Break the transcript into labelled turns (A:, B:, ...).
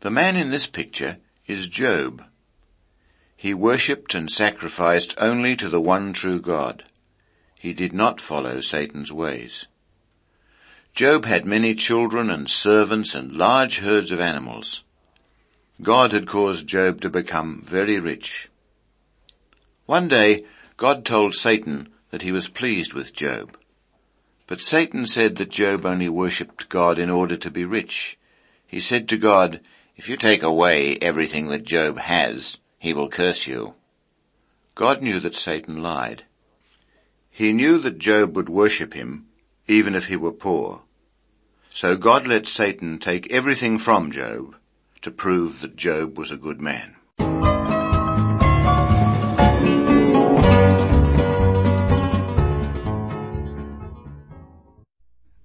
A: The man in this picture is Job. He worshipped and sacrificed only to the one true God. He did not follow Satan's ways. Job had many children and servants and large herds of animals. God had caused Job to become very rich. One day, God told Satan that he was pleased with Job. But Satan said that Job only worshipped God in order to be rich. He said to God, "If you take away everything that Job has, he will curse you." God knew that Satan lied. He knew that Job would worship him, even if he were poor. So God let Satan take everything from Job to prove that Job was a good man.